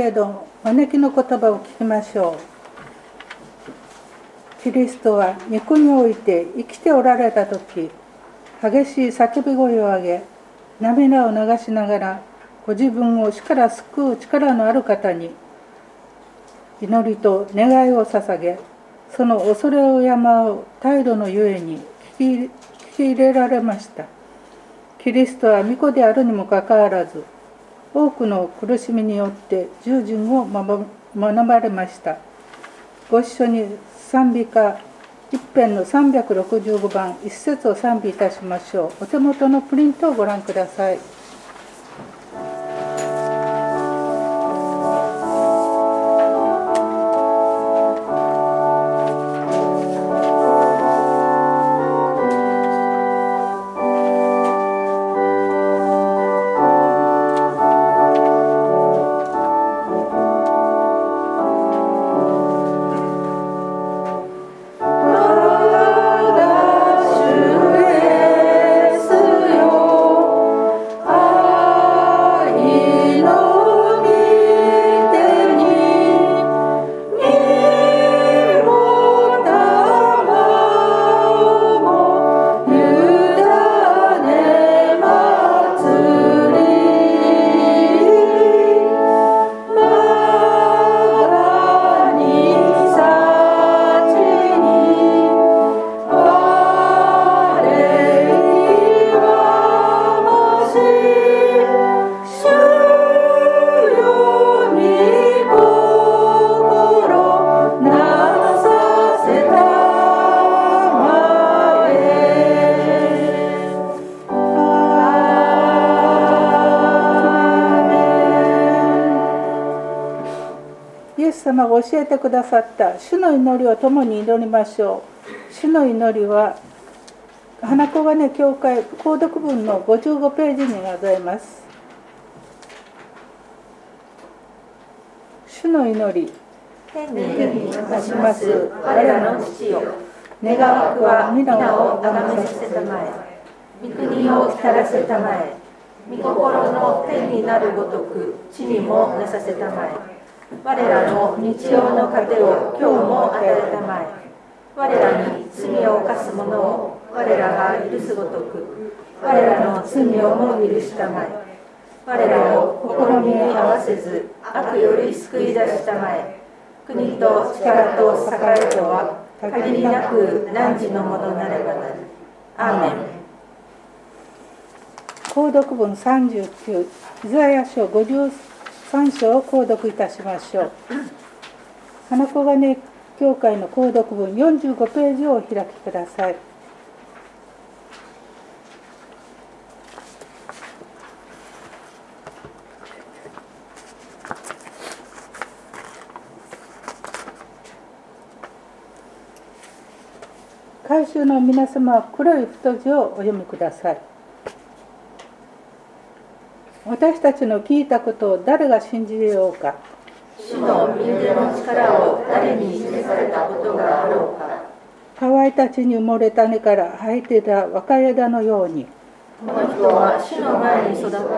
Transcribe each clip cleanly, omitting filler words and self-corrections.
れど招きの言葉を聞きましょう。キリストは肉において生きておられたとき、激しい叫び声を上げ、涙を流しながらご自分を死から救う力のある方に祈りと願いを捧げ、その恐れを敬う態度のゆえに聞き入れられました。キリストは御子であるにもかかわらず、多くの苦しみによって従順を学ばれました。ご一緒に賛美歌一編の365番一節を賛美いたしましょう。お手元のプリントをご覧ください。イエス様が教えてくださった主の祈りを共に祈りましょう。主の祈りは花子金教会購読文の55ページにございます。主の祈り。 天にまします我らの父よ、願わくは皆をあがめさせたまえ、御国を来らせたまえ、御心の天になるごとく地にもなさせたまえ。我らの日曜の糧を今日も与えたまえ。我らに罪を犯す者を我らが許すごとく我らの罪をも許したまえ。我らを試みに合わせず悪より救い出したまえ。国と力と栄とは限りなく汝のものなればなり。アーメン。 購読文39、イザヤ書53章を購読いたしましょう。花子金教会の購読文45ページをお開きください。改宗の皆様は黒い太字をお読みください。私たちの聞いたことを誰が信じようか。 主の御腕の力を誰に示されたことがあろうか。 乾いた地に埋もれた根から生えてた若い枝のように。 この人は主の前に育った。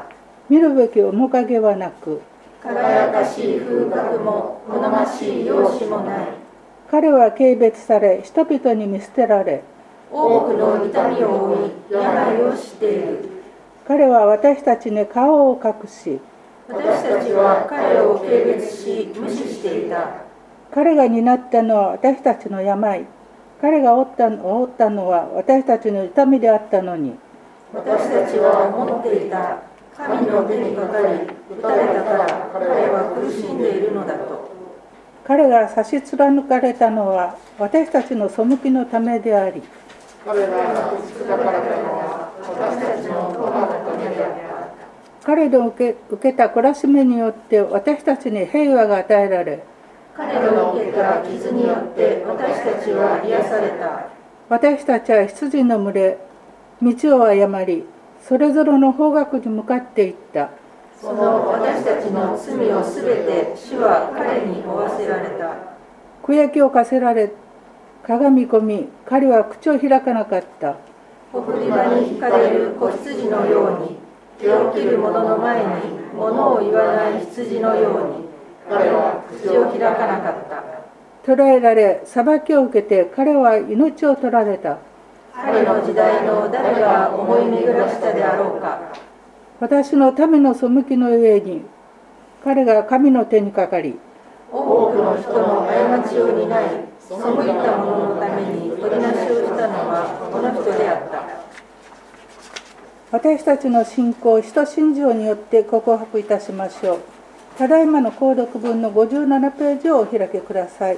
見るべき面影はなく、 輝かしい風格も好ましい容姿もない。 彼は軽蔑され、人々に見捨てられ、 多くの痛みを負い、病をしている。 彼は私たちに顔を隠し、 私たちは彼を軽蔑し、無視していた。 彼が担ったのは私たちの病、彼が負ったのは私たちの痛みであったのに。 私たちは思っていた。神の手にかかり、打たれたから彼は苦しんでいるのだと。 彼が差し貫かれたのは私たちの背きのためであり、 彼が打ち砕かれたのは私たちの咎のためであった。 彼の受けた懲らしめによって私たちに平和が与えられ、 彼の受けた傷によって私たちは癒された。 私たちは羊の群れ、道を誤り、それぞれの方角に向かっていった。 その私たちの罪をすべて主は彼に負わせられた。 悔やきを課せられ、かがみ込み、彼は口を開かなかった。 ほふり場に引かれる子羊のように、手を切る者の前に物を言わない羊のように、 開かなかった。 捕らえられ、裁きを受けて彼は命を取られた。 彼の時代の誰が思い巡らしたであろうか。 私の民の背きのゆえに、彼が神の手にかかり、 多くの人の過ちを担い、背いた者のために取りなしをしたのはこの人であった。 私たちの信仰、使徒信条によって告白いたしましょう。ただいまの購読文の57ページをお開けください。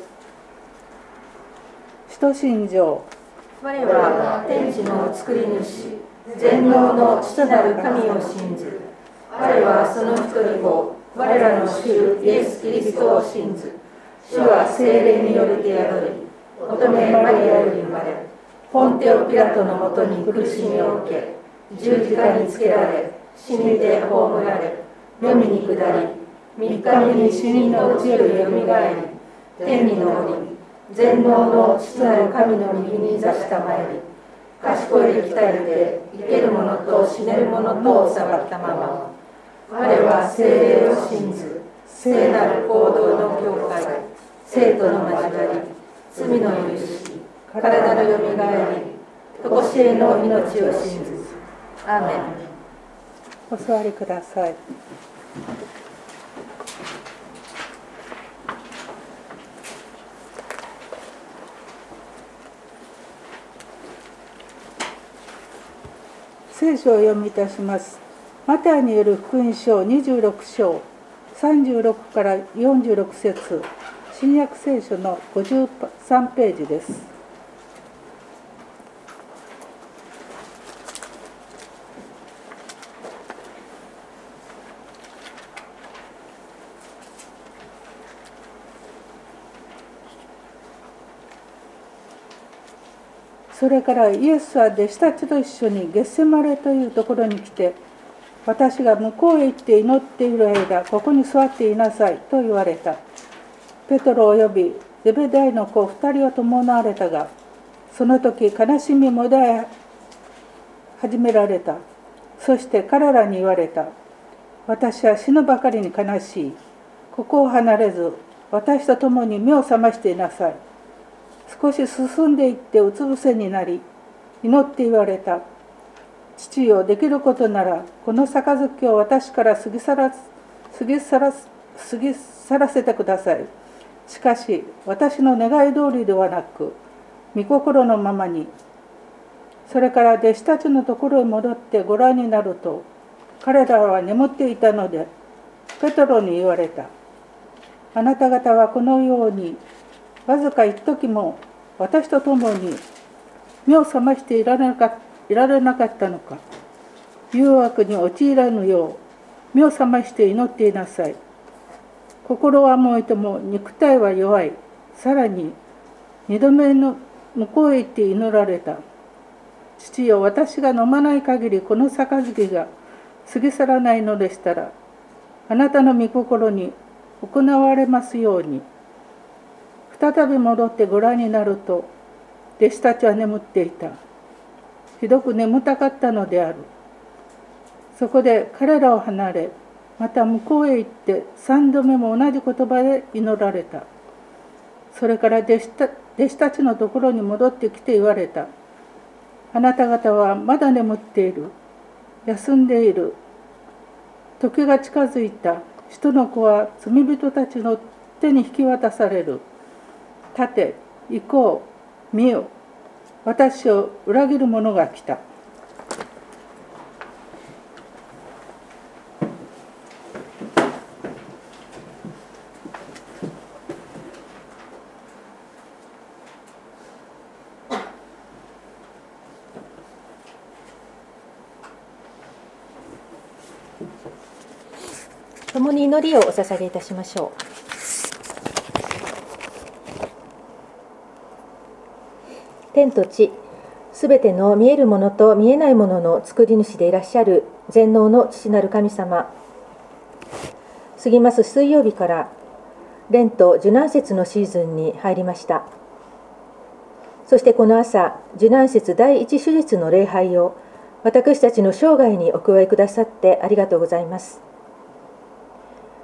使徒信条。 我は天地の作り主、全能の父なる神を信ず。我はその一人を、我らの主イエス・キリストを信ず。主は聖霊によりて宿り、乙女マリアより生まれ、ポンテオ・ピラトのもとに苦しみを受け、十字架につけられ、死にて葬られ、黄泉に下り、3日目に死人のうちよりよみがえり、天に昇り、全能の父なる神の右に座したまえり、賢い力たりで生ける者と死ねる者とを裁ったまま、我は聖霊を信ず、聖なる行動の教会、生徒の交わり、罪の許し、体のよみがえり、とこしえの命を信ず。アーメン。 お座りください。聖書を読みいたします。マタイによる福音書26章36から46節、新約聖書の53ページです。それからイエスは弟子たちと一緒にゲッセマネというところに来て、私が向こうへ行って祈っている間、ここに座っていなさいと言われた。ペトロおよびゼベダイの子2人を伴われたが、その時悲しみもだえ始められた。そして彼らに言われた。私は死ぬばかりに悲しい。ここを離れず、私と共に目を覚ましていなさい。少し進んでいってうつ伏せになり、祈って言われた。父よ、できることならこの杯を私から過ぎ去らせてください。しかし私の願い通りではなく、御心のままに。それから弟子たちのところへ戻ってご覧になると、彼らは眠っていたので、ペトロに言われた。あなた方はこのようにわずか一時も私と共に目を覚ましていられなかったのか。誘惑に陥らぬよう目を覚まして祈っていなさい。心は燃えても肉体は弱い。さらに2度目の向こうへ行って祈られた。父よ、私が飲まない限りこの杯が過ぎ去らないのでしたら、あなたの御心に行われますように。再び戻ってご覧になると、弟子たちは眠っていた。ひどく眠たかったのである。そこで彼らを離れ、また向こうへ行って3度目も同じ言葉で祈られた。それから弟子たちのところに戻ってきて言われた。あなた方はまだ眠っている。休んでいる。時が近づいた。人の子は罪人たちの手に引き渡される。立て、行こう、見よ。私を裏切る者が来た。 共に祈りをお捧げいたしましょう。天と地、すべての見えるものと見えないものの作り主でいらっしゃる全能の父なる神様、過ぎます水曜日からレント受難節のシーズンに入りました。そしてこの朝、受難節第一手術の礼拝を私たちの生涯にお加えくださってありがとうございます。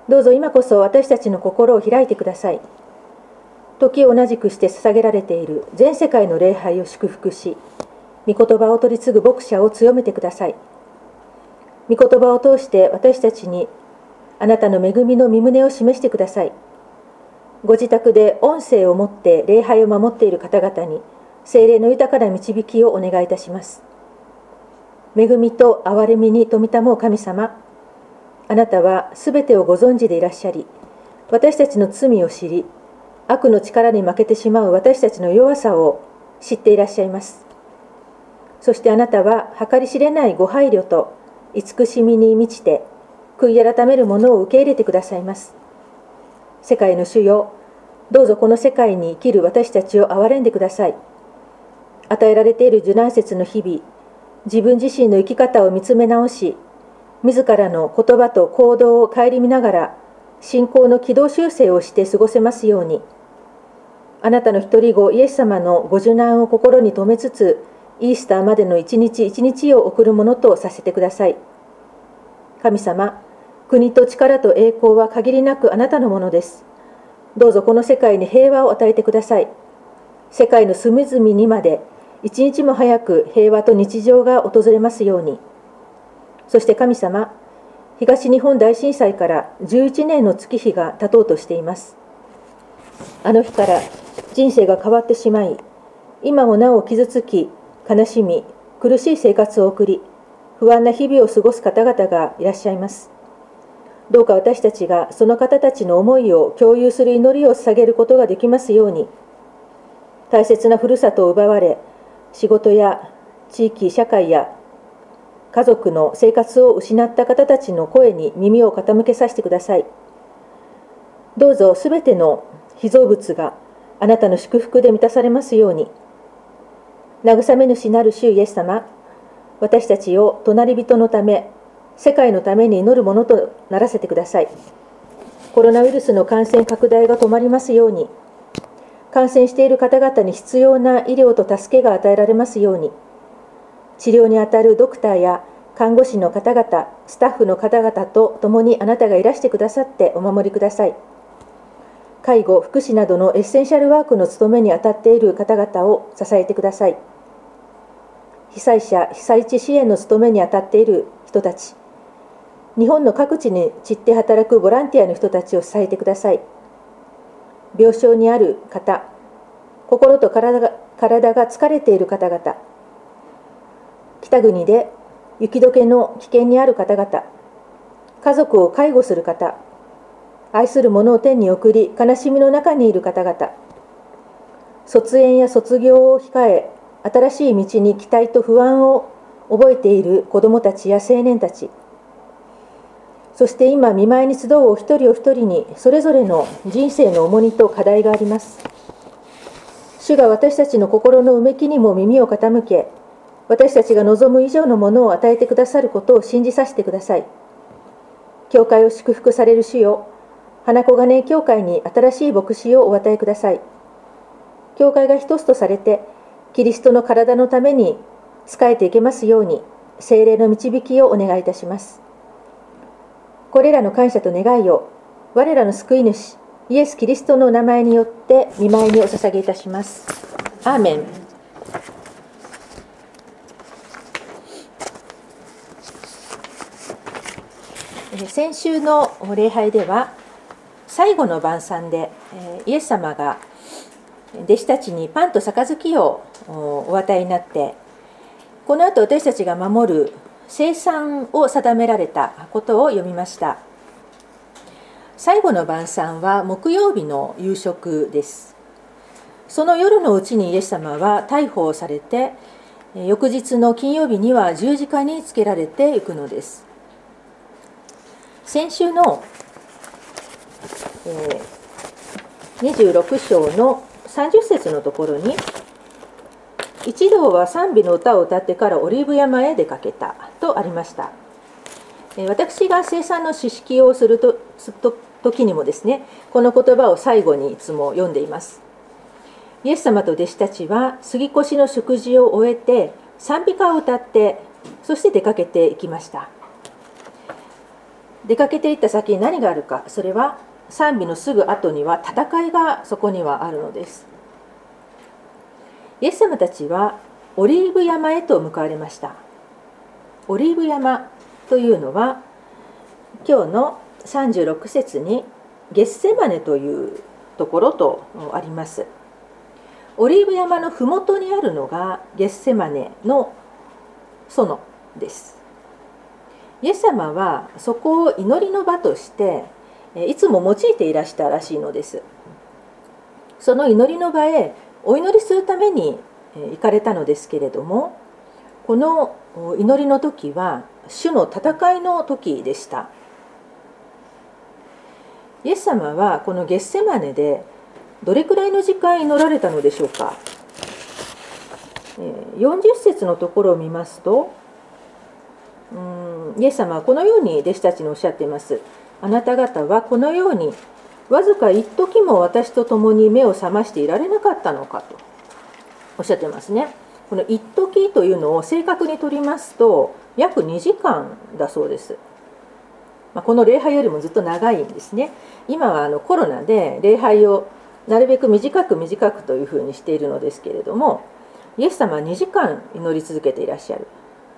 どうぞ今こそ私たちの心を開いてください。時を同じくして捧げられている全世界の礼拝を祝福し、御言葉を取り継ぐ牧者を強めてください。御言葉を通して私たちにあなたの恵みの御胸を示してください。ご自宅で音声をもって礼拝を守っている方々に聖霊の豊かな導きをお願いいたします。恵みと憐れみに富みたもう神様、あなたはすべてをご存知でいらっしゃり、私たちの罪を知り、悪の力に負けてしまう私たちの弱さを知っていらっしゃいます。そしてあなたは計り知れないご配慮と慈しみに満ちて、悔い改める者を受け入れてくださいます。世界の主よ、どうぞこの世界に生きる私たちを憐れんでください。与えられている受難節の日々、自分自身の生き方を見つめ直し、自らの言葉と行動を顧みながら、信仰の軌道修正をして過ごせますように、あなたの一人子イエス様のご受難を心に留めつつ、イースターまでの一日一日を送るものとさせてください。神様、国と力と栄光は限りなくあなたのものです。どうぞこの世界に平和を与えてください。世界の隅々にまで一日も早く平和と日常が訪れますように。そして神様、東日本大震災から11年の月日が経とうとしています。あの日から人生が変わってしまい、今もなお傷つき、悲しみ、苦しい生活を送り、不安な日々を過ごす方々がいらっしゃいます。どうか私たちがその方たちの思いを共有する祈りを捧げることができますように、大切なふるさとを奪われ、仕事や地域、社会や家族の生活を失った方たちの声に耳を傾けさせてください。どうぞすべての被造物があなたの祝福で満たされますように。慰め主なる主イエス様、私たちを隣人のため、世界のために祈るものとならせてください。コロナウイルスの感染拡大が止まりますように、感染している方々に必要な医療と助けが与えられますように、治療にあたるドクターや看護師の方々、スタッフの方々と共にあなたがいらしてくださってお守りください。介護、福祉などのエッセンシャルワークの務めに当たっている方々を支えてください。被災者、被災地支援の務めに当たっている人たち、日本の各地に散って働くボランティアの人たちを支えてください。病床にある方、心と体が疲れている方々、北国で雪解けの危険にある方々、家族を介護する方、愛する者を天に送り悲しみの中にいる方々、卒園や卒業を控え新しい道に期待と不安を覚えている子どもたちや青年たち、そして今見舞いに集うお一人お一人にそれぞれの人生の重荷と課題があります。主が私たちの心のうめきにも耳を傾け、私たちが望む以上のものを与えてくださることを信じさせてください。教会を祝福される主よ、花小金井教会に新しい牧師をお与えください。教会が一つとされて、キリストの体のために仕えていけますように、聖霊の導きをお願いいたします。これらの感謝と願いを、我らの救い主、イエス・キリストの名前によって御前にお捧げいたします。アーメン。先週の礼拝では、最後の晩餐でイエス様が弟子たちにパンと杯をお与えになって、この後私たちが守る聖餐を定められたことを読みました。最後の晩餐は木曜日の夕食です。その夜のうちにイエス様は逮捕されて、翌日の金曜日には十字架につけられていくのです。先週の26章の30節のところに、一同は賛美の歌を歌ってからオリーブ山へ出かけたとありました。私が聖餐の詩式をする時にもですね、この言葉を最後にいつも読んでいます。イエス様と弟子たちは杉越の食事を終えて賛美歌を歌って、そして出かけていきました。 出かけていった先に何があるか、それは賛美のすぐ後には戦いがそこにはあるのです。イエス様たちはオリーブ山へと向かわれました。オリーブ山というのは今日の36節にゲッセマネというところとあります。オリーブ山のふもとにあるのがゲッセマネの園です。イエス様はそこを祈りの場としていつも用いていらしたらしいのです。その祈りの場へお祈りするために行かれたのですけれども、この祈りの時は主の戦いの時でした。イエス様はこのゲッセマネでどれくらいの時間祈られたのでしょうか。40節のところを見ますと、イエス様はこのように弟子たちにおっしゃっています。あなた方はこのようにわずか一時も私と共に目を覚ましていられなかったのかとおっしゃってますね。この一時というのを正確に取りますと約2時間だそうです。この礼拝よりもずっと長いんですね。今はコロナで礼拝をなるべく短くというふうにしているのですけれども、イエス様は2時間祈り続けていらっしゃる。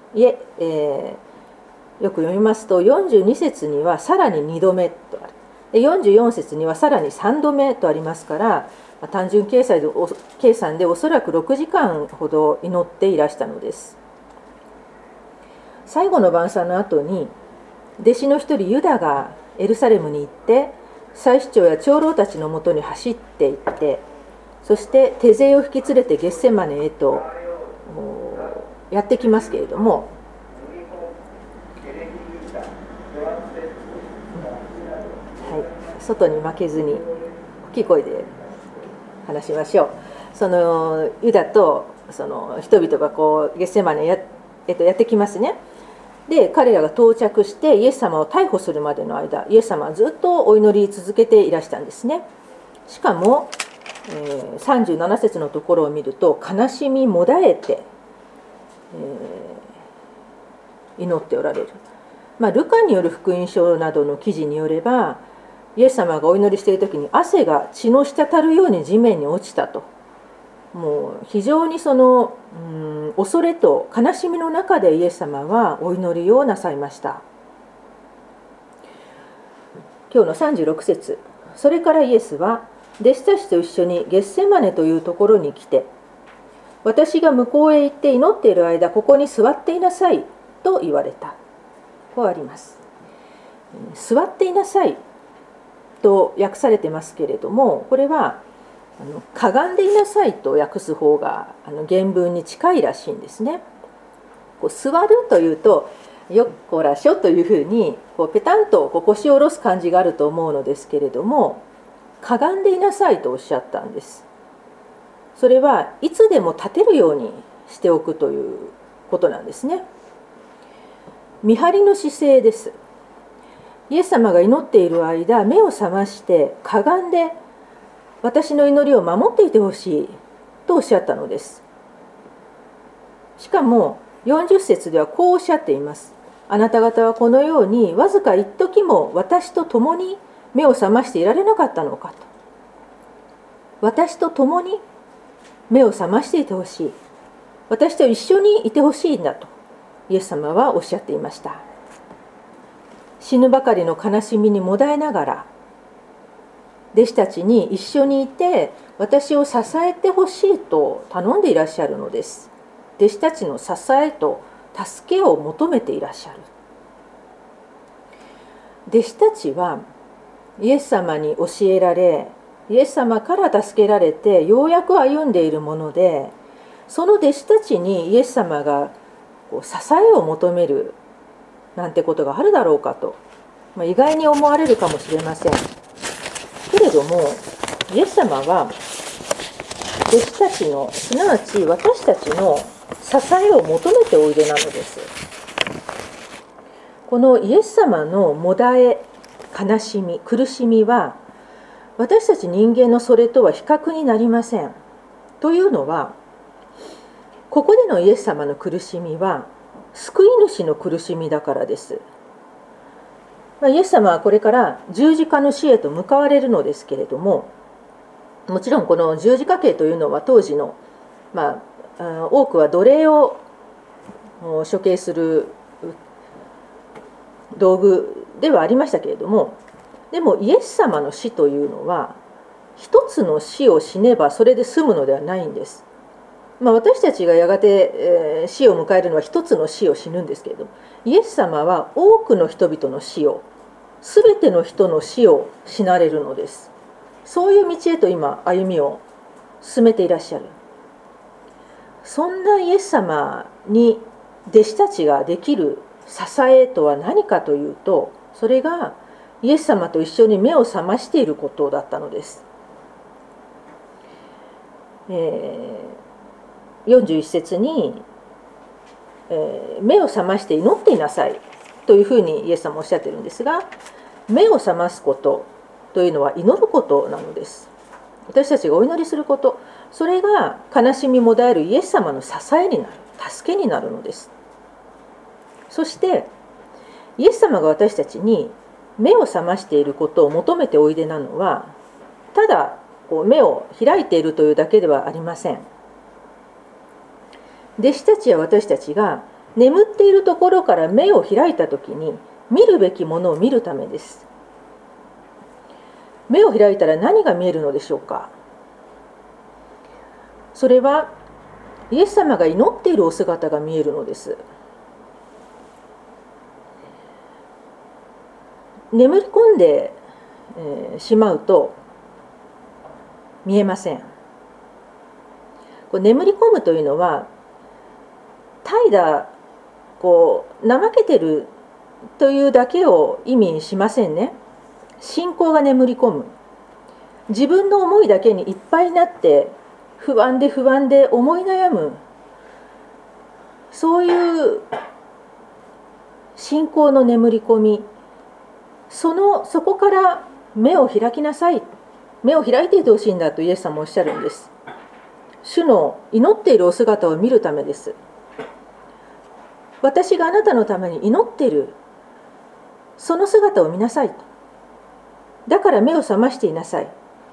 よく読みますと42節にはさらに2度目とある。44節にはさらに3度目とありますから、単純計算でおそらく6時間ほど祈っていらしたのです。最後の晩餐の後に弟子の一人ユダがエルサレムに行って祭司長や長老たちのもとに走っていって、そして手勢を引き連れてゲッセマネへとやってきますけれども、外に負けずに大きい声で話しましょう。そのユダとその人々がゲッセマネやってきますね。で彼らが到着してイエス様を逮捕するまでの間、イエス様はずっとお祈り続けていらしたんですね。しかも、37節のところを見ると悲しみもだえて、祈っておられる。ルカによる福音書などの記事によれば、イエス様がお祈りしている時に汗が血の滴るように地面に落ちたと、もう非常に恐れと悲しみの中でイエス様はお祈りをなさいました。今日の36節、それからイエスは弟子たちと一緒にゲッセマネというところに来て、私が向こうへ行って祈っている間ここに座っていなさいと言われた。こうあります。座っていなさいと訳されてますけれども、これはかがんでいなさいと訳す方が原文に近いらしいんですね。座るというとよっこらしょというふうにペタンと腰を下ろす感じがあると思うのですけれども、かがんでいなさいとおっしゃったんです。それはいつでも立てるようにしておくということなんですね。見張りの姿勢です。イエス様が祈っている間、目を覚ましてかがんで私の祈りを守っていてほしいとおっしゃったのです。しかも40節ではこうおっしゃっています。あなた方はこのようにわずか一時も私と共に目を覚ましていられなかったのかと。私と共に目を覚ましていてほしい、私と一緒にいてほしいんだとイエス様はおっしゃっていました。死ぬばかりの悲しみにもだえながら弟子たちに一緒にいて私を支えてほしいと頼んでいらっしゃるのです。弟子たちの支えと助けを求めていらっしゃる。弟子たちはイエス様に教えられ、イエス様から助けられてようやく歩んでいるもので、その弟子たちにイエス様が支えを求めるなんてことがあるだろうかと、意外に思われるかもしれませんけれども、イエス様は弟子たちの、すなわち私たちの支えを求めておいでなのです。このイエス様のもだえ、悲しみ、苦しみは私たち人間のそれとは比較になりません。というのは、ここでのイエス様の苦しみは救い主の苦しみだからです。 イエス様はこれから十字架の死へと向かわれるのですけれども、もちろんこの十字架刑というのは当時の、多くは奴隷を処刑する道具ではありましたけれども、でもイエス様の死というのは一つの死を死ねばそれで済むのではないんです。私たちがやがて死を迎えるのは一つの死を死ぬんですけれども、イエス様は多くの人々の死を、すべての人の死を死なれるのです。そういう道へと今歩みを進めていらっしゃる。そんなイエス様に弟子たちができる支えとは何かというと、それがイエス様と一緒に目を覚ましていることだったのです。41節に、目を覚まして祈っていなさいというふうにイエス様おっしゃっているんですが、目を覚ますことというのは祈ることなのです。私たちがお祈りすること、それが悲しみもだえるイエス様の支えになる、助けになるのです。そしてイエス様が私たちに目を覚ましていることを求めておいでなのは、ただ目を開いているというだけではありません。弟子たちや私たちが眠っているところから目を開いたときに見るべきものを見るためです。目を開いたら何が見えるのでしょうか。それはイエス様が祈っているお姿が見えるのです。眠り込んでしまうと見えません。眠り込むというのは怠惰、怠けてるというだけを意味しませんね。信仰が眠り込む。自分の思いだけにいっぱいになって不安で思い悩む、そういう信仰の眠り込み、そこから目を開きなさい、目を開いていてほしいんだとイエス様おっしゃるんです。主の祈っているお姿を見るためです。私があなたのために祈っている、その姿を見なさいと。だから目を覚ましていなさい。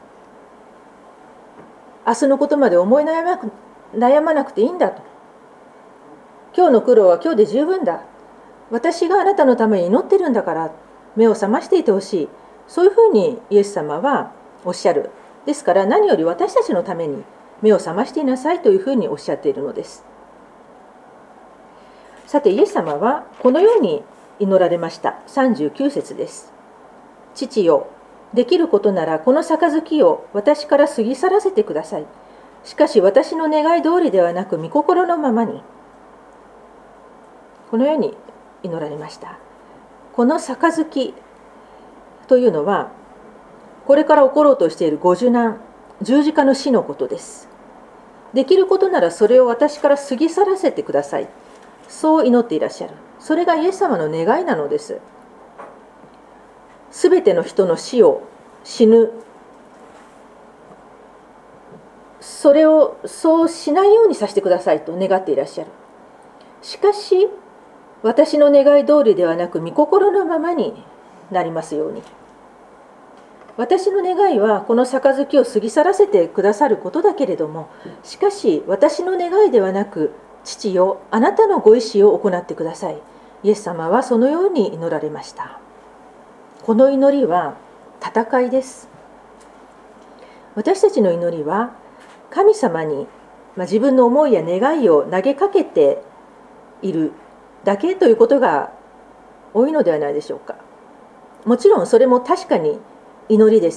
明日のことまで思い悩まなくていいんだと。今日の苦労は今日で十分だ。私があなたのために祈ってるんだから目を覚ましていてほしい。そういうふうにイエス様はおっしゃる。ですから何より私たちのために目を覚ましていなさいというふうにおっしゃっているのです。さてイエス様はこのように祈られました。39節です。父よ、できることならこの杯を私から過ぎ去らせてください。しかし私の願い通りではなく御心のままに。このように祈られました。この杯というのはこれから起ころうとしているご受難、十字架の死のことです。できることならそれを私から過ぎ去らせてください。そう祈っていらっしゃる。それがイエス様の願いなのです。すべての人の死ぬ、それをそうしないようにさせてくださいと願っていらっしゃる。しかし私の願い通りではなく御心のままになりますように。私の願いはこの杯を過ぎ去らせてくださることだけれども、しかし私の願いではなく、父よ、あなたのご意志を行ってください。イエス様はそのように祈られました。この祈りは戦いです。私たちの祈りは神様に自分の思いや願いを投げかけているだけということが多いのではないでしょうか。もちろんそれも確かに祈りです。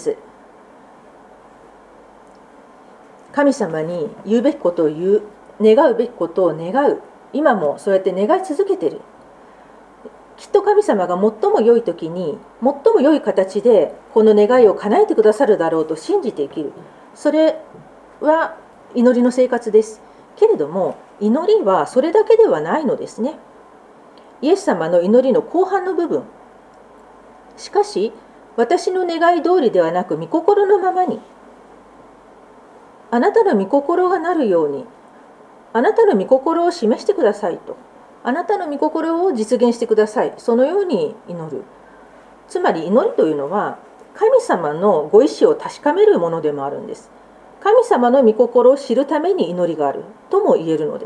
神様に言うべきことを言う、願うべきことを願う。今もそうやって願い続けている。きっと神様が最も良い時に最も良い形でこの願いを叶えてくださるだろうと信じて生きる。それは祈りの生活です。けれども祈りはそれだけではないのですね。イエス様の祈りの後半の部分、しかし私の願い通りではなく御心のままに、あなたの御心がなるように、あなたの御心を示してくださいと、あなたの御心を実現してください、そのように祈る。 つまり祈りというのは神様のご意志を確かめるものでもあるんです。神様の御心を知るために祈りがあるとも言えるのです。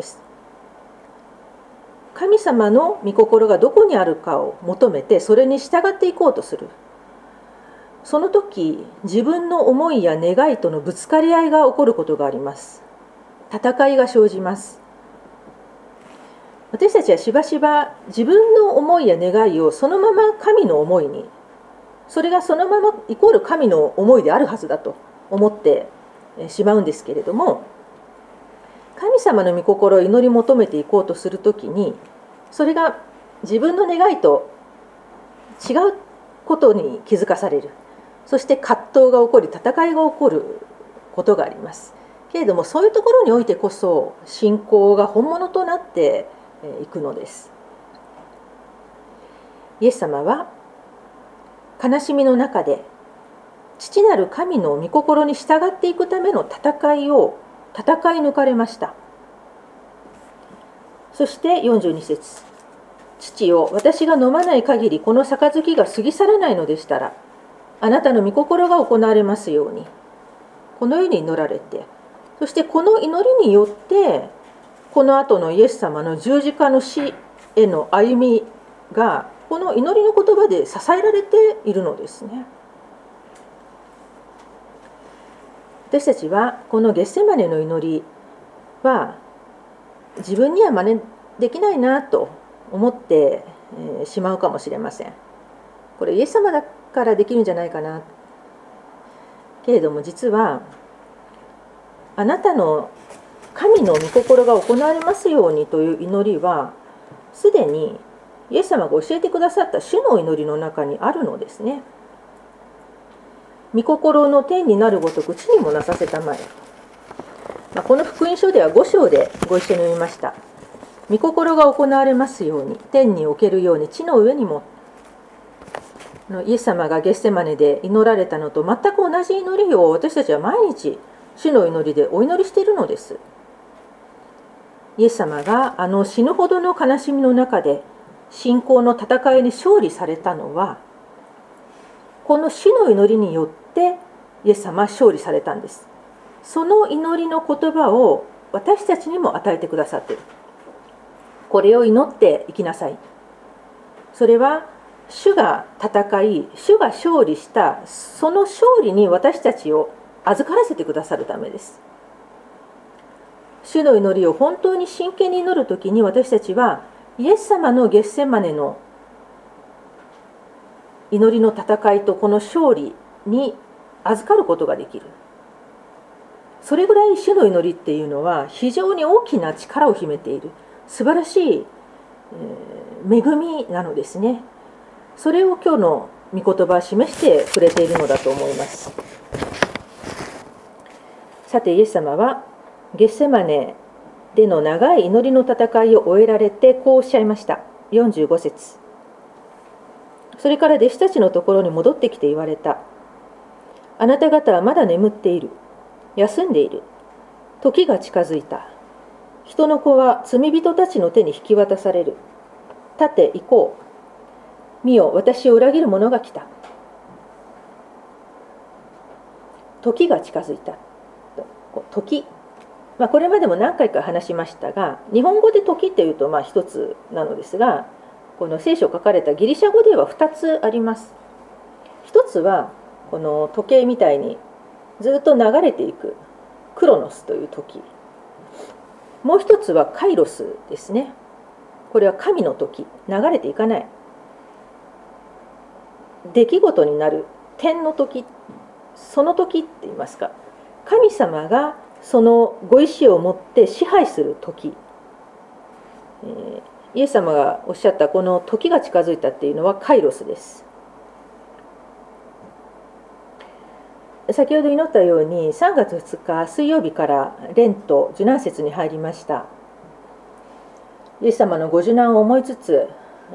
神様の御心がどこにあるかを求めてそれに従っていこうとする。その時、自分の思いや願いとのぶつかり合いが起こることがあります。戦いが生じます。私たちはしばしば自分の思いや願いをそのまま神の思いに、それがそのままイコール神の思いであるはずだと思ってしまうんですけれども、神様の御心を祈り求めていこうとするときに、それが自分の願いと違うことに気づかされる。そして葛藤が起こり、戦いが起こることがあります。けれども、そういうところにおいてこそ信仰が本物となっていくのです。イエス様は悲しみの中で父なる神の御心に従っていくための戦いを戦い抜かれました。そして42節、父よ、私が飲まない限りこの杯が過ぎ去らないのでしたら、あなたの御心が行われますように。このように祈られて、そしてこの祈りによってこの後のイエス様の十字架の死への歩みがこの祈りの言葉で支えられているのですね。私たちはこのゲッセマネの祈りは自分には真似できないなと思ってしまうかもしれません。これイエス様だからできるんじゃないかな。けれども実はあなたの神の御心が行われますようにという祈りはすでにイエス様が教えてくださった主の祈りの中にあるのですね。御心の天になるごとく地にもなさせたまえ。この福音書では5章でご一緒に読みました。御心が行われますように、天におけるように地の上にも。イエス様がゲッセマネで祈られたのと全く同じ祈りを私たちは毎日主の祈りでお祈りしているのです。イエス様があの死ぬほどの悲しみの中で信仰の戦いに勝利されたのは、この主の祈りによってイエス様は勝利されたんです。その祈りの言葉を私たちにも与えてくださっている。これを祈っていきなさい。それは主が戦い、主が勝利したその勝利に私たちを預からせてくださるためです。主の祈りを本当に真剣に祈るときに、私たちはイエス様のゲッセマネの祈りの戦いとこの勝利に預かることができる。それぐらい主の祈りっていうのは非常に大きな力を秘めている素晴らしい恵みなのですね。それを今日の御言葉は示してくれているのだと思います。さてイエス様はゲッセマネでの長い祈りの戦いを終えられてこうおっしゃいました。45節。それから弟子たちのところに戻ってきて言われた。あなた方はまだ眠っている。休んでいる。時が近づいた。人の子は罪人たちの手に引き渡される。立て行こう。見よ、私を裏切る者が来た。時が近づいた。時。これまでも何回か話しましたが、日本語で時というと一つなのですが、この聖書書かれたギリシャ語では2つあります。一つはこの時計みたいにずっと流れていくクロノスという時。もう一つはカイロスですね。これは神の時、流れていかない。出来事になる天の時、その時って言いますか、神様がそのご意志を持って支配する時、イエス様がおっしゃったこの時が近づいたっていうのはカイロスです。先ほど祈ったように3月2日水曜日からレント受難節に入りました。イエス様のご受難を思いつつ、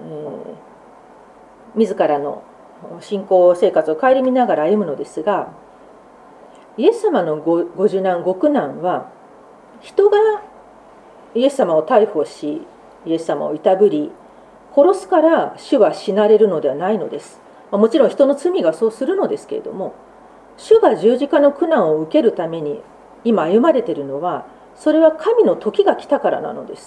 自らの信仰生活を顧みながら歩むのですが、イエス様のご受難、ご苦難は人がイエス様を逮捕し、イエス様をいたぶり殺すから主は死なれるのではないのです。 もちろん人の罪がそうするのですけれども、主が十字架の苦難を受けるために今歩まれているのは、それは神の時が来たからなのです。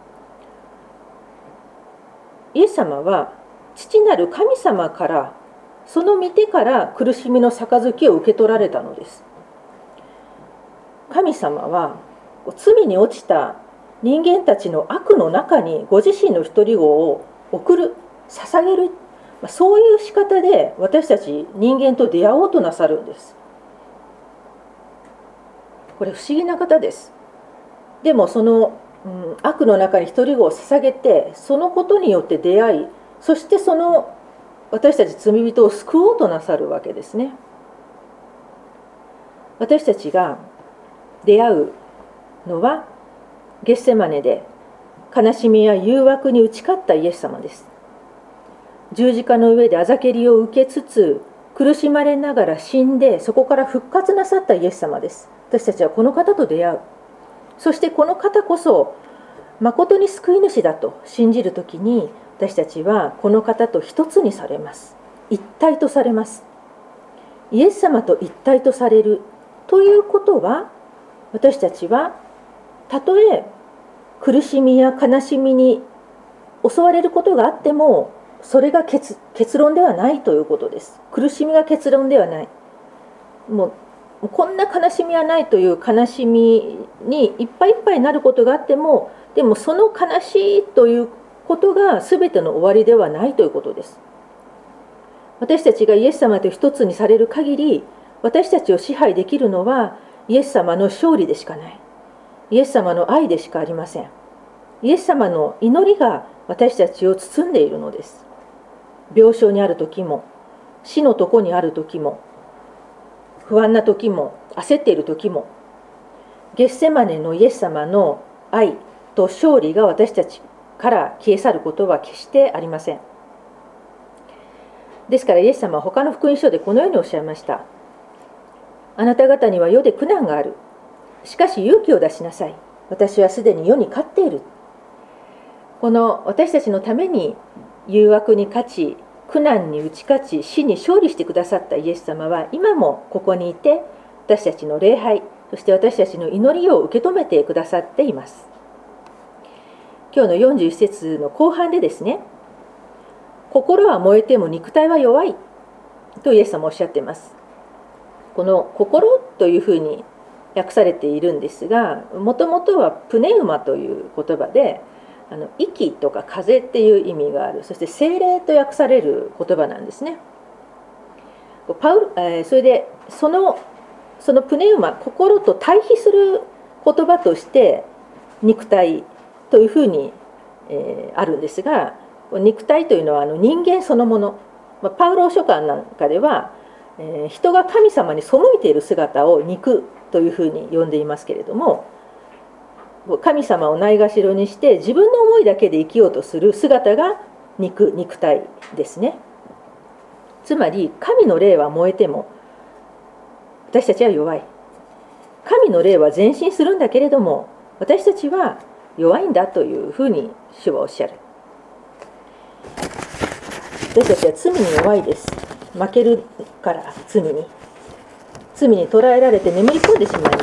イエス様は父なる神様から、その御手から苦しみの杯を受け取られたのです。神様は罪に落ちた人間たちの悪の中にご自身の一人子を送る、捧げる、そういう仕方で私たち人間と出会おうとなさるんです。これ不思議な方です。でもその、悪の中に一人子を捧げて、そのことによって出会い、そしてその私たち罪人を救おうとなさるわけですね。私たちが出会うのはゲッセマネで悲しみや誘惑に打ち勝ったイエス様です。十字架の上であざけりを受けつつ苦しまれながら死んで、そこから復活なさったイエス様です。私たちはこの方と出会う。そしてこの方こそ誠に救い主だと信じるときに、私たちはこの方と一つにされます。一体とされます。イエス様と一体とされるということは、私たちはたとえ苦しみや悲しみに襲われることがあっても、それが結論ではないということです。苦しみが結論ではない。もうこんな悲しみはないという悲しみにいっぱいいっぱいになることがあっても、でもその悲しいということが全ての終わりではないということです。私たちがイエス様と一つにされる限り、私たちを支配できるのはイエス様の勝利でしかない。イエス様の愛でしかありません。イエス様の祈りが私たちを包んでいるのです。病床にある時も、死の床にある時も、不安な時も、焦っている時も、ゲッセマネのイエス様の愛と勝利が私たちから消え去ることは決してありません。ですからイエス様は他の福音書でこのようにおっしゃいました。あなた方には世で苦難がある。しかし勇気を出しなさい。私はすでに世に勝っている。この私たちのために誘惑に勝ち、苦難に打ち勝ち、死に勝利してくださったイエス様は今もここにいて、私たちの礼拝、そして私たちの祈りを受け止めてくださっています。今日の41節の後半でですね、心は燃えても肉体は弱いとイエス様おっしゃっています。この心というふうに訳されているんですが、もともとはプネウマという言葉で、息とか風っていう意味がある。そして聖霊と訳される言葉なんですね。それでそのプネウマ、心と対比する言葉として肉体というふうに、あるんですが、肉体というのは人間そのもの、パウロ書簡なんかでは、人が神様に背いている姿を肉というふうに呼んでいますけれども、神様をないがしろにして自分の思いだけで生きようとする姿が肉体ですね。つまり神の霊は燃えても私たちは弱い。神の霊は前進するんだけれども私たちは弱いんだというふうに主はおっしゃる。私たちは罪に弱いです。負けるから罪に捕らえられて眠り込んでしまいます。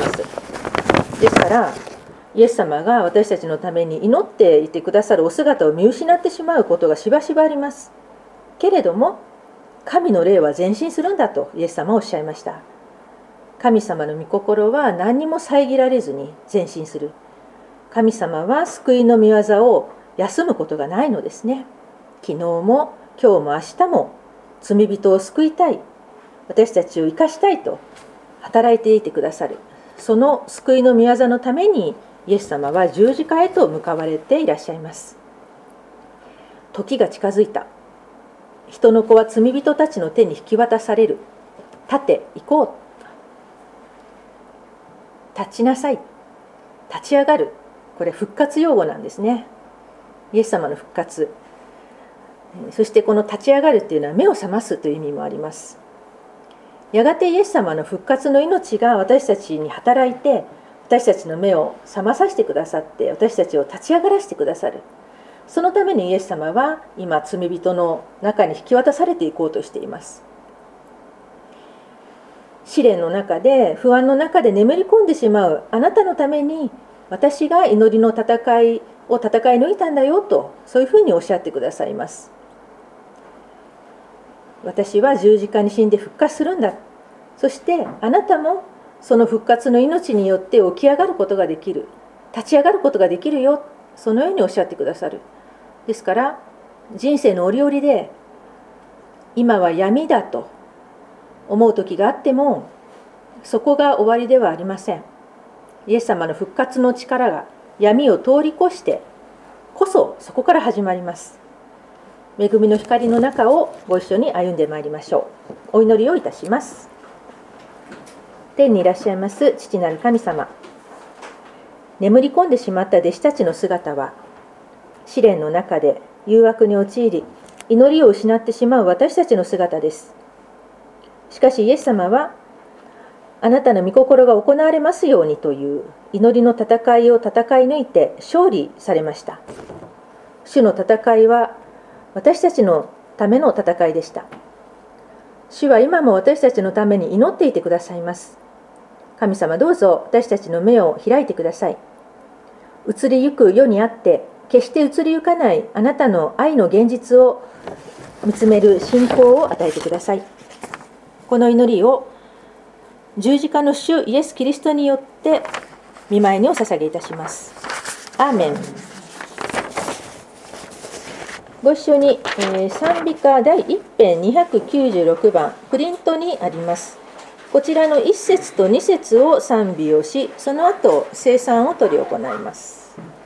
ですからイエス様が私たちのために祈っていてくださるお姿を見失ってしまうことがしばしばあります。けれども神の霊は前進するんだとイエス様はおっしゃいました。神様の御心は何にも遮られずに前進する。神様は救いの御業を休むことがないのですね。昨日も今日も明日も罪人を救いたい、私たちを生かしたいと働いていてくださる。その救いの御業のためにイエス様は十字架へと向かわれていらっしゃいます。時が近づいた。人の子は罪人たちの手に引き渡される。立て行こう。立ちなさい。立ち上がる。これ復活用語なんですね。イエス様の復活。そしてこの立ち上がるっていうのは目を覚ますという意味もあります。やがてイエス様の復活の命が私たちに働いて、私たちの目を覚まさせてくださって、私たちを立ち上がらせてくださる。 そのためにイエス様は今罪人の中に引き渡されていこうとしています。試練の中で、不安の中で眠り込んでしまうあなたのために、私が祈りの戦いを戦い抜いたんだよと、そういうふうにおっしゃってくださいます。私は十字架に死んで復活するんだ。そしてあなたもその復活の命によって起き上がることができる、立ち上がることができるよ、そのようにおっしゃってくださる。ですから人生の折々で今は闇だと思う時があっても、そこが終わりではありません。イエス様の復活の力が闇を通り越してこそ、そこから始まります。恵みの光の中をご一緒に歩んでまいりましょう。お祈りをいたします。天にいらっしゃいます父なる神様、眠り込んでしまった弟子たちの姿は、試練の中で誘惑に陥り、祈りを失ってしまう私たちの姿です。しかしイエス様は、あなたの御心が行われますようにという祈りの戦いを戦い抜いて勝利されました。主の戦いは私たちのための戦いでした。主は今も私たちのために祈っていてくださいます。神様、どうぞ私たちの目を開いてください。移りゆく世にあって決して移りゆかないあなたの愛の現実を見つめる信仰を与えてください。この祈りを十字架の主イエス・キリストによって御前にお捧げいたします。アーメン。ご一緒に、賛美歌第1編296番、プリントにあります。こちらの1節と2節を賛美をし、その後聖餐を執り行います。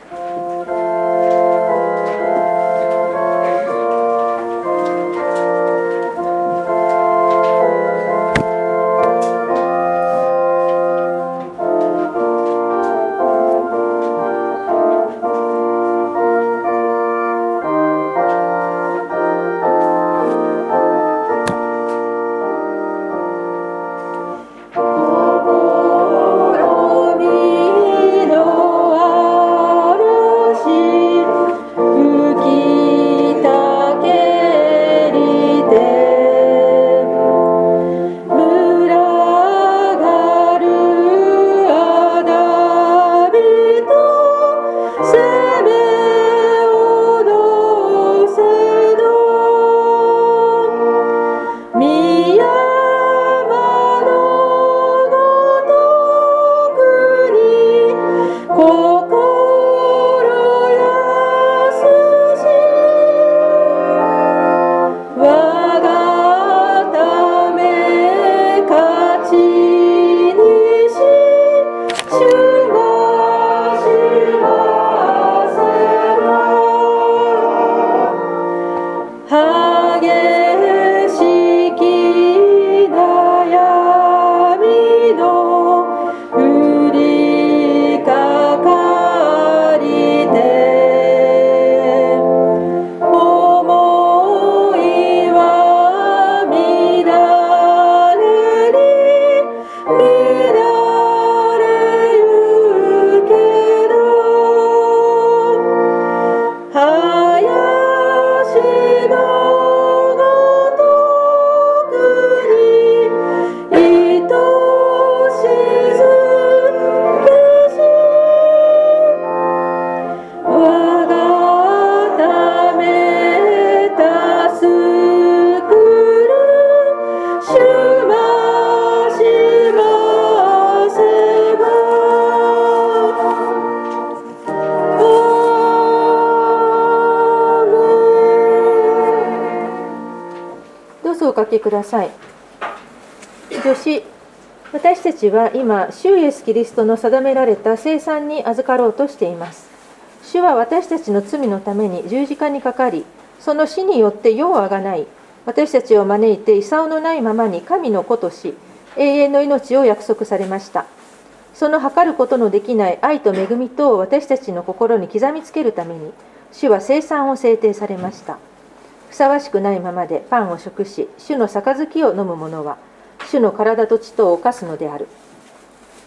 ください。助詞、私たちは今、主イエスキリストの定められた聖餐に預かろうとしています。主は私たちの罪のために十字架にかかり、その死によって世をあがない、私たちを招いて功のないままに神の子とし、永遠の命を約束されました。その計ることのできない愛と恵みとを私たちの心に刻みつけるために、主は聖餐を制定されました。ふさわしくないままでパンを食し、主の杯を飲む者は、主の体と血とを犯すのである。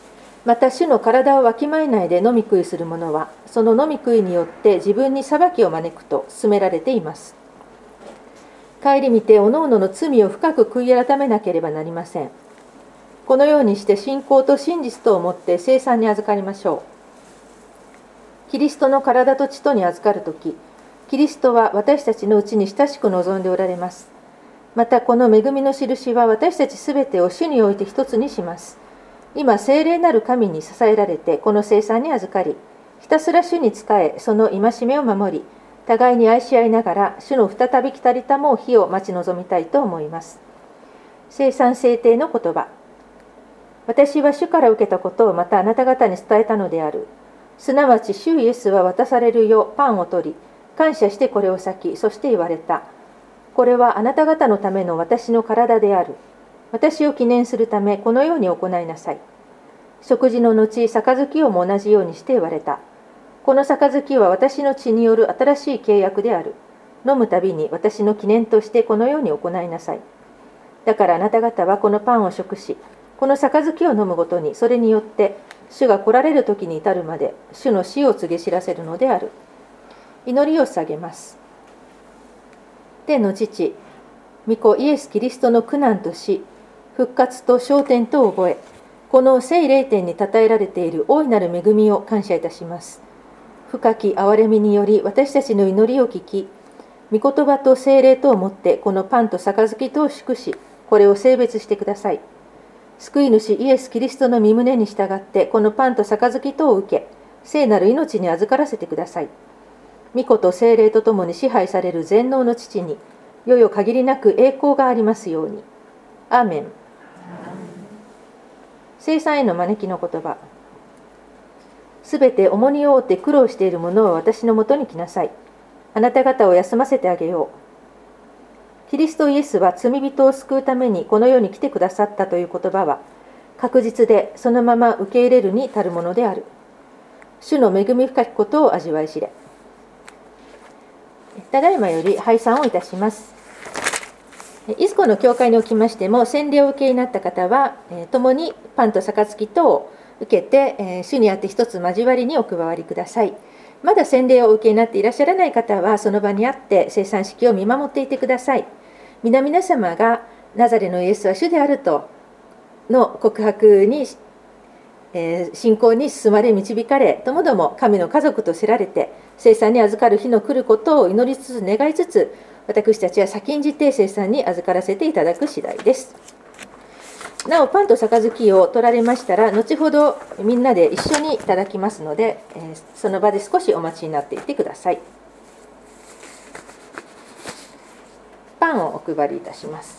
また主の体をわきまえないで飲み食いする者は、その飲み食いによって自分に裁きを招くと勧められています。顧みておのおのの罪を深く悔い改めなければなりません。このようにして信仰と真実とをもって聖餐に預かりましょう。キリストの体と血とに預かるとき、キリストは私たちのうちに親しく望んでおられます。またこの恵みの印は私たちすべてを主において一つにします。今、聖霊なる神に支えられてこの聖餐に預かり、ひたすら主に仕え、その戒めを守り、互いに愛し合いながら主の再び来たりたもう日を待ち望みたいと思います。聖餐聖典の言葉。私は主から受けたことをまたあなた方に伝えたのである。すなわち主イエスは渡されるよパンを取り、感謝してこれを裂き、そして言われた。これはあなた方のための私の体である。私を記念するためこのように行いなさい。食事の後、杯をも同じようにして言われた。この杯は私の血による新しい契約である。飲むたびに私の記念としてこのように行いなさい。だからあなた方はこのパンを食し、この杯を飲むごとに、それによって主が来られる時に至るまで主の死を告げ知らせるのである。祈りを捧げます。天の父、御子イエス・キリストの苦難と死、復活と昇天とを覚え、この聖霊典に称えられている大いなる恵みを感謝いたします。深き憐れみにより私たちの祈りを聞き、御言葉と聖霊とをもってこのパンと杯とを祝し、これを聖別してください。救い主イエス・キリストの御胸に従ってこのパンと杯とを受け、聖なる命に預からせてください。御子と聖霊とともに支配される全能の父に、よよ限りなく栄光がありますように。アーメン。聖餐への招きの言葉。すべて重荷を負って苦労している者は私のもとに来なさい。あなた方を休ませてあげよう。キリストイエスは罪人を救うためにこの世に来てくださったという言葉は、確実でそのまま受け入れるに足るものである。主の恵み深きことを味わい知れ。ただいまより拝賛をいたします。いずこの教会におきましても、洗礼をお受けになった方は、共にパンと杯とを受けて、主にあって一つ交わりにお加わりください。まだ洗礼をお受けになっていらっしゃらない方は、その場にあって聖餐式を見守っていてください。皆様がナザレのイエスは主であるとの告白に、信仰に進まれ導かれ、ともども神の家族とせられて、聖餐に預かる日の来ることを祈りつつ願いつつ、私たちは先んじて聖餐に預からせていただく次第です。なお、パンと杯を取られましたら、後ほどみんなで一緒にいただきますので、その場で少しお待ちになっていてください。パンをお配りいたします。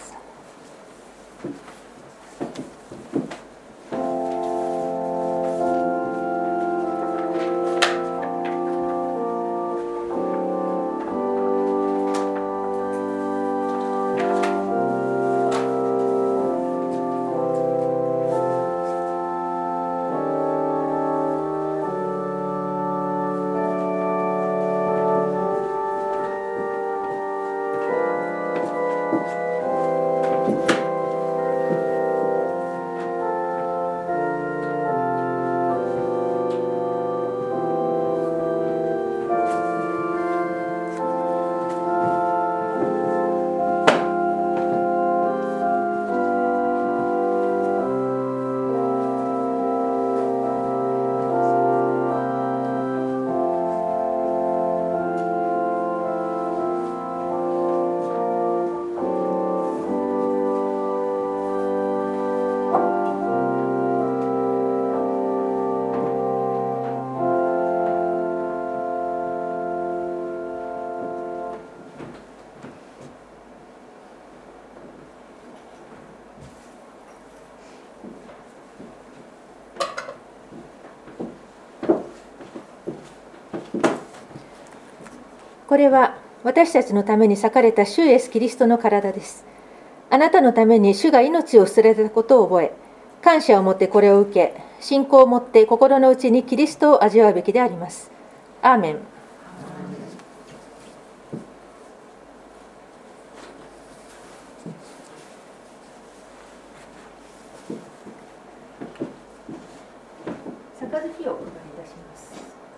これは私たちのために裂かれた主イエスキリストの体です。あなたのために主が命を捨てられたことを覚え、感謝を持ってこれを受け、信仰を持って心の内にキリストを味わうべきであります。アーメン。 日をお配りいたします。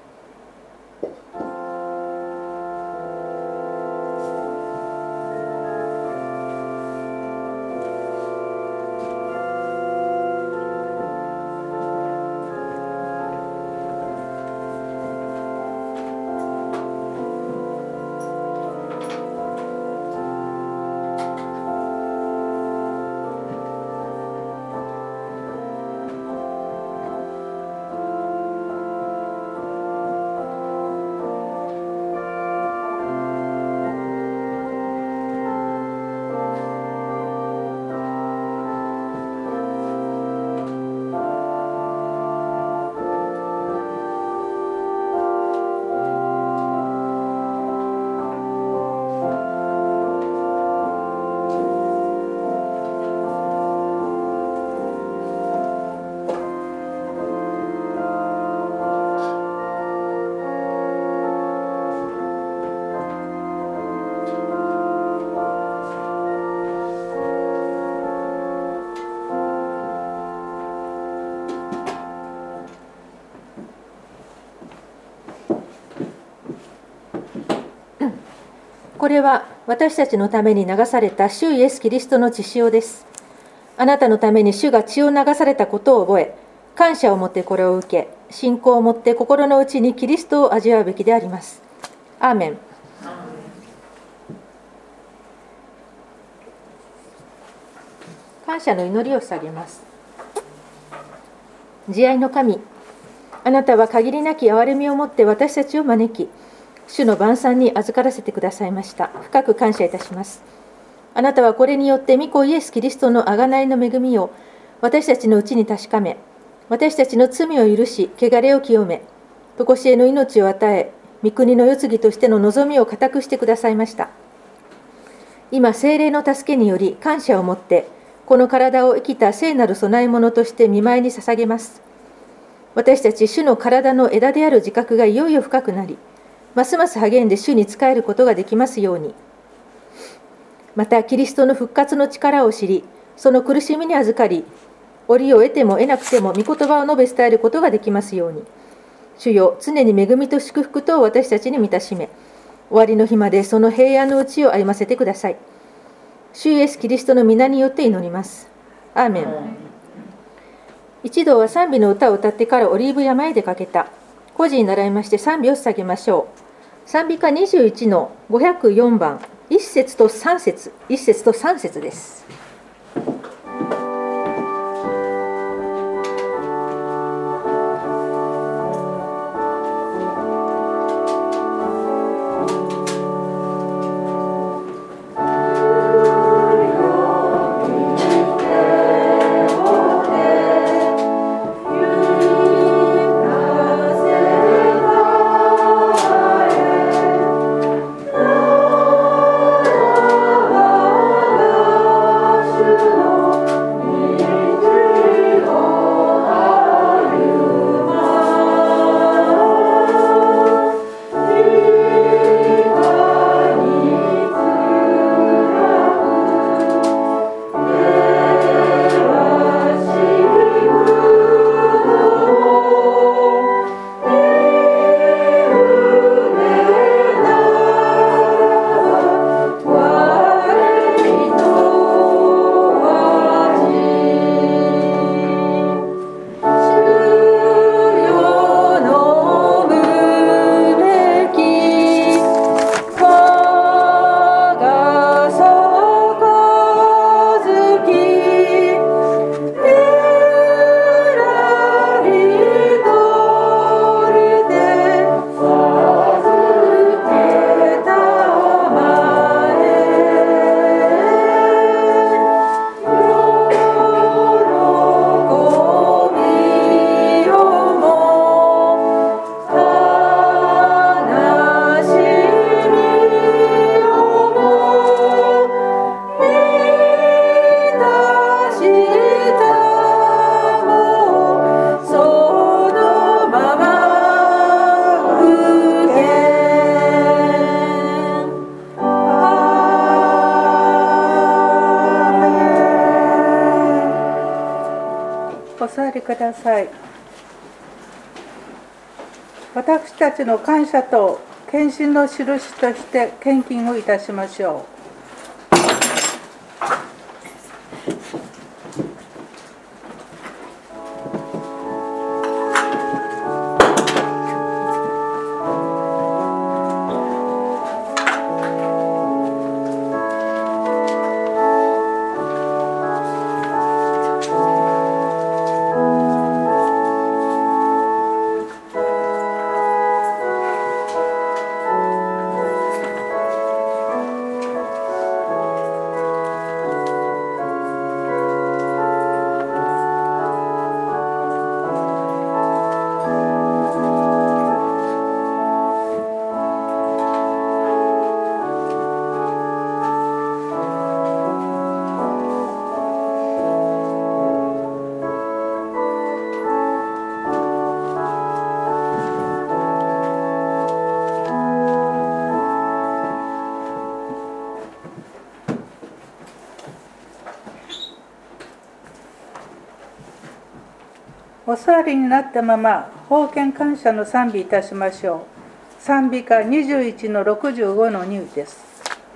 これは私たちのために流された主イエス・キリストの血潮です。あなたのために主が血を流されたことを覚え、感謝を持ってこれを受け、信仰を持って心の内にキリストを味わうべきであります。アーメン。感謝の祈りを捧げます。慈愛の神、あなたは限りなき憐れみを持って私たちを招き、主の晩餐に預からせてくださいました。深く感謝いたします。あなたはこれによって御子イエス・キリストの贖いの恵みを私たちのうちに確かめ、私たちの罪を許し、汚れを清め、常しえの命を与え、御国の世継ぎとしての望みを固くしてくださいました。今、聖霊の助けにより感謝を持って、この体を生きた聖なる供え物として御前に捧げます。私たち主の体の枝である自覚がいよいよ深くなり、ますます励んで主に仕えることができますように。また、キリストの復活の力を知り、その苦しみに預かり、折を得ても得なくても御言葉を述べ伝えることができますように。主よ、常に恵みと祝福とを私たちに満たしめ、終わりの日までその平安のうちを歩ませてください。主イエス・キリストの皆によって祈ります。アーメン。一同は賛美の歌を歌ってからオリーブ山へ出かけた。孤児に習いまして賛美を捧げましょう。賛美歌21の504番、1節と3節、1節と3節です。 お座りください。 私たちの感謝と献身の印として献金をいたしましょう。お座りになったまま奉献感謝の賛美いたしましょう。賛美歌21の65の2です。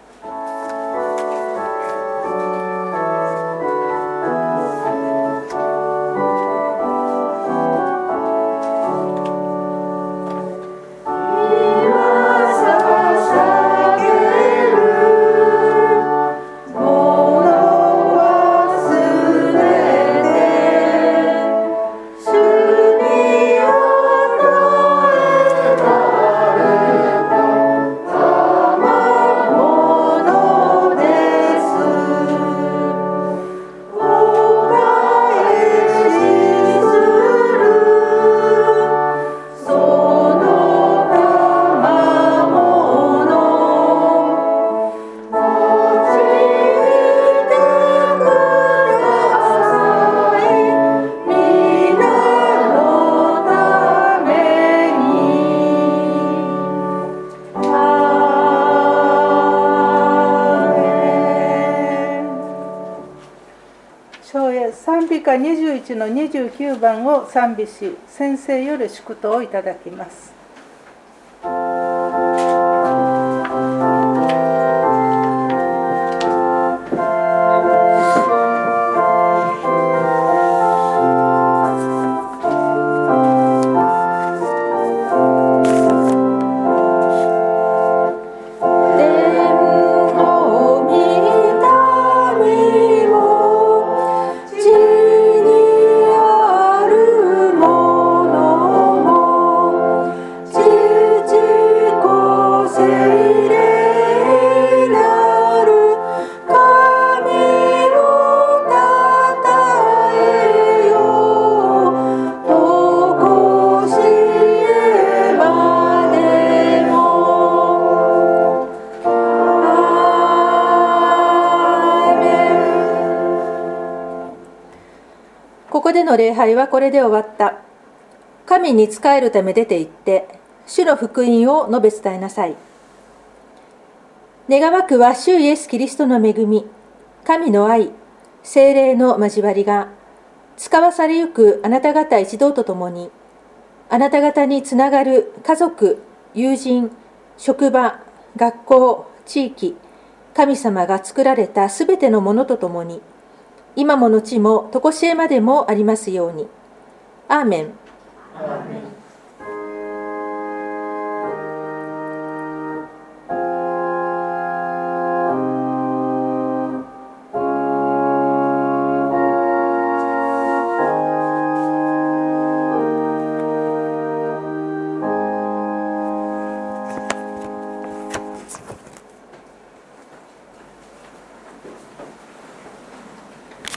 賛美歌21の29番を賛美し、先生より祝祷をいただきます。 ここでの礼拝はこれで終わった。神に仕えるため出て行って、主の福音を述べ伝えなさい。願わくは主イエスキリストの恵み、神の愛、聖霊の交わりが、使わされゆくあなた方一同と共に、あなた方につながる家族、友人、職場、学校、地域、神様が作られたすべてのものと共に、今も後も常しえまでもありますように。アーメン。